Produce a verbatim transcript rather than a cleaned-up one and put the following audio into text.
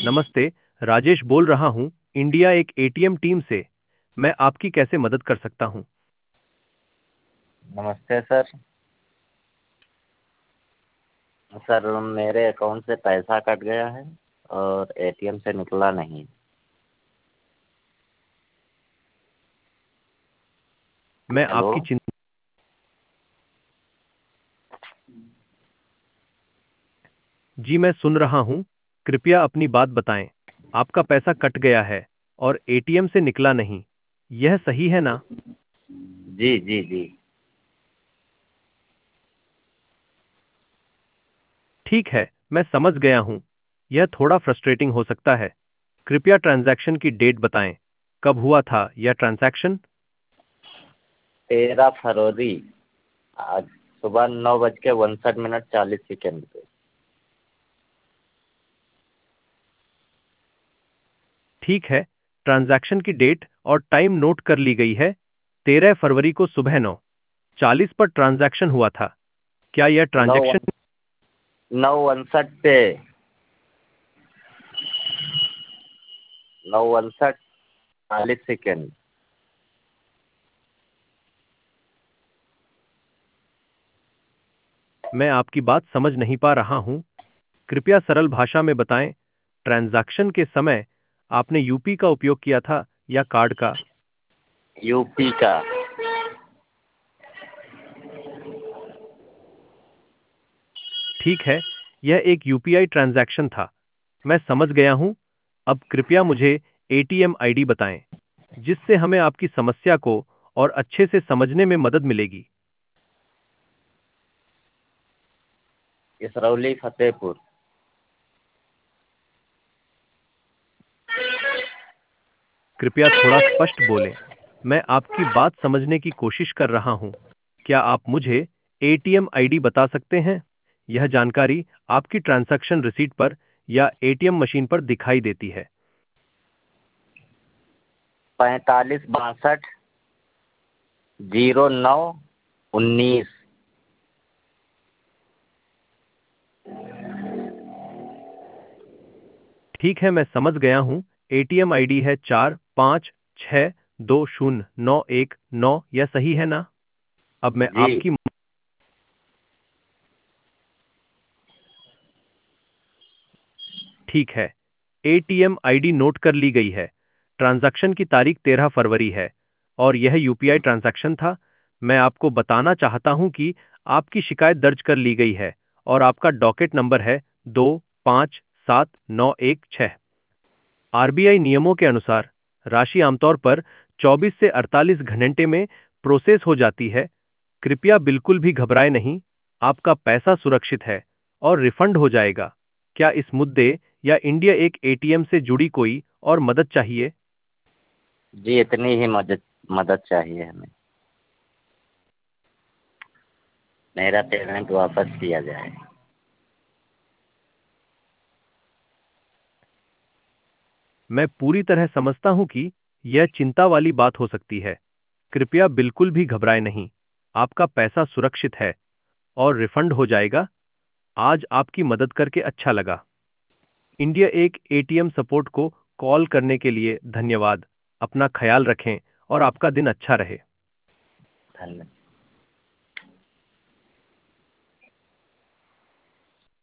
नमस्ते, राजेश बोल रहा हूँ, इंडिया एक एटीएम टीम से। मैं आपकी कैसे मदद कर सकता हूँ? नमस्ते सर। सर मेरे अकाउंट से पैसा कट गया है और एटीएम से निकला नहीं। मैं हेलो। आपकी चिंता जी मैं सुन रहा हूँ। कृपया अपनी बात बताएं। आपका पैसा कट गया है और एटीएम से निकला नहीं, यह सही है ना? जी जी जी। ठीक है, मैं समझ गया हूँ। यह थोड़ा फ्रस्ट्रेटिंग हो सकता है। कृपया ट्रांजैक्शन की डेट बताएं। कब हुआ था यह ट्रांजैक्शन? तेरह फरवरी आज सुबह नौ बज के उनसठ मिनट चालीस सेकेंड पे। ठीक है, ट्रांजैक्शन की डेट और टाइम नोट कर ली गई है। तेरह फरवरी को सुबह नौ चालीस पर ट्रांजैक्शन हुआ था। क्या यह नौ ट्रांजैक्शन नौ उनसठ पे। नौ उनसठ चालीस सेकेंड। मैं आपकी बात समझ नहीं पा रहा हूं। कृपया सरल भाषा में बताएं। ट्रांजैक्शन के समय आपने यूपी का उपयोग किया था या कार्ड का? यूपी का। ठीक है, यह एक यूपीआई ट्रांजैक्शन था। मैं समझ गया हूं। अब कृपया मुझे एटीएम आईडी बताएं, जिससे हमें आपकी समस्या को और अच्छे से समझने में मदद मिलेगी। इसरौली फतेहपुर। कृपया थोड़ा स्पष्ट बोलें। मैं आपकी बात समझने की कोशिश कर रहा हूं। क्या आप मुझे एटीएम आईडी बता सकते हैं? यह जानकारी आपकी ट्रांजैक्शन रिसीट पर या एटीएम मशीन पर दिखाई देती है। पैंतालीस बासठ जीरो नौ उन्नीस। ठीक है, मैं समझ गया हूं। एटीएम आईडी है चार पाँच छः दो शून्य नौ एक नौ, यह सही है ना? अब मैं जी। आपकी ठीक है, एटीएम आईडी नोट कर ली गई है। ट्रांजैक्शन की तारीख तेरह फरवरी है और यह यूपीआई ट्रांजैक्शन था। मैं आपको बताना चाहता हूं कि आपकी शिकायत दर्ज कर ली गई है और आपका डॉकेट नंबर है दो पाँच सात नौ एक छः। आरबीआई नियमों के अनुसार राशि आमतौर पर चौबीस से अड़तालीस घंटे में प्रोसेस हो जाती है। कृपया बिल्कुल भी घबराएं नहीं। आपका पैसा सुरक्षित है और रिफंड हो जाएगा। क्या इस मुद्दे या इंडिया एक एटीएम से जुड़ी कोई और मदद चाहिए? जी इतनी ही मदद मदद चाहिए हमें। मेरा पेमेंट वापस किया जाए। मैं पूरी तरह समझता हूं कि यह चिंता वाली बात हो सकती है। कृपया बिल्कुल भी घबराएं नहीं। आपका पैसा सुरक्षित है और रिफंड हो जाएगा। आज आपकी मदद करके अच्छा लगा। इंडिया एक एटीएम सपोर्ट को कॉल करने के लिए धन्यवाद। अपना ख्याल रखें और आपका दिन अच्छा रहे। धन्यवाद।